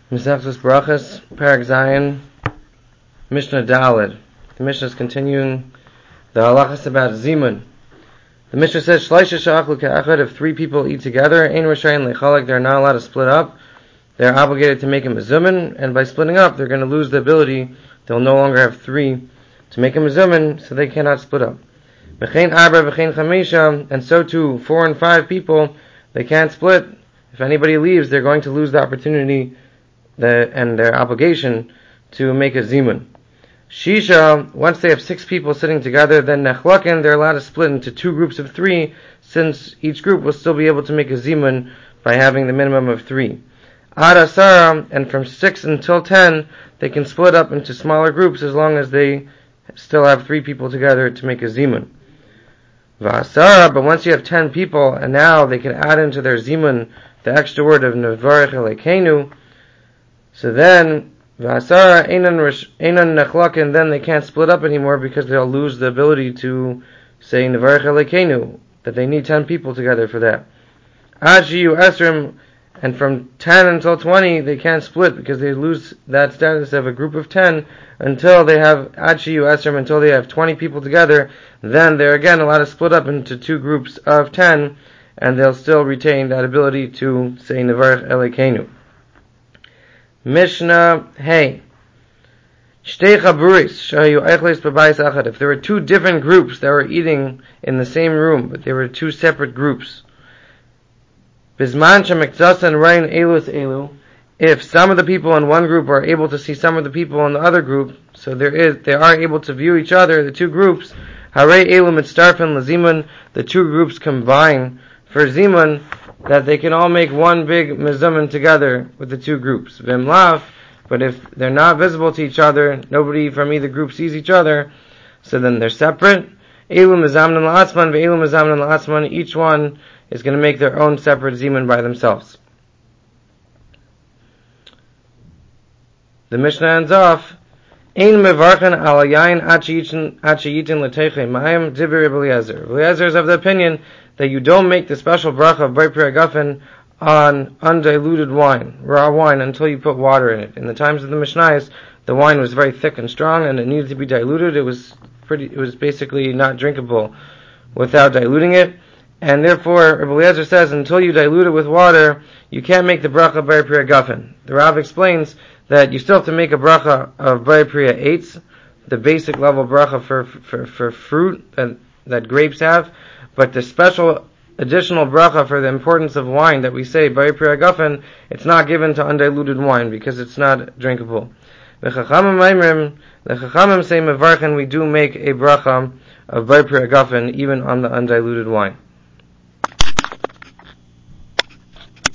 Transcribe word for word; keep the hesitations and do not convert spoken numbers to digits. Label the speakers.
Speaker 1: Mesechus Brachas, Perek Zayin, Mishnah Daled. The Mishnah is continuing the halachas about Zimun. The Mishnah says, Shleisha she'achlu ke'echad, if three people eat together, ein rashayin lechalek, they're not allowed to split up. They're obligated to make a mezumin, and by splitting up, they're going to lose the ability. They'll no longer have three to make a mezumin, so they cannot split up. V'chein arba v'chein chamisha, and so too, four and five people, they can't split. If anybody leaves, they're going to lose the opportunity the, and their obligation to make a zimun. Shisha, once they have six people sitting together, then nechlakin, they're allowed to split into two groups of three, since each group will still be able to make a zimun by having the minimum of three. Ad asara, and from six until ten, they can split up into smaller groups as long as they still have three people together to make a zimun. V'asara, but once you have ten people, and now they can add into their zimun the extra word of nevarech Elokeinu, so then V'asara einan nechlakin, then they can't split up anymore because they'll lose the ability to say nevarech Elokeinu, that they need ten people together for that. Ad shiyu esrim, and from ten until twenty they can't split because they lose that status of a group of ten until they have ad shiyu esrim, until they have twenty people together. Then they're again allowed to split up into two groups of ten, and they'll still retain that ability to say nevarech Elokeinu. Mishnah Hey. Shtei chaburis shayu eichles b'bayis achad. If there were two different groups that were eating in the same room, but they were two separate groups. Bisman shemikzasan rein elus elu. If some of the people in one group are able to see some of the people in the other group, so there is, they are able to view each other, the two groups. Harei elu mitzarfen lazimun. The two groups combine for zimun, that they can all make one big mezumin together with the two groups. Vimlav, but if they're not visible to each other, nobody from either group sees each other, so then they're separate. Elu mezamnan la'atzman, ve'elu mezamnan la'atzman. Each one is going to make their own separate zimun by themselves. The Mishnah ends off, Ein mevarchen al yayin ad sheyitin l'teichei mayim divrei Eliezer. Eliezer is of the opinion that you don't make the special bracha of Bai Pri Hagafen on undiluted wine, raw wine, until you put water in it. In the times of the Mishnayos, the wine was very thick and strong, and it needed to be diluted. It was pretty. It was basically not drinkable without diluting it, and therefore, Rabbi Eliezer says, until you dilute it with water, you can't make the bracha of Bai Pri Hagafen. The Rav explains that you still have to make a bracha of Bai Pri Eitz, the basic level bracha for for for fruit that that grapes have. But the special additional bracha for the importance of wine that we say, Bai Pri Hagafen, it's not given to undiluted wine because it's not drinkable. The Chachamim say mevarchen, we do make a bracha of Bai Pri Hagafen even on the undiluted wine.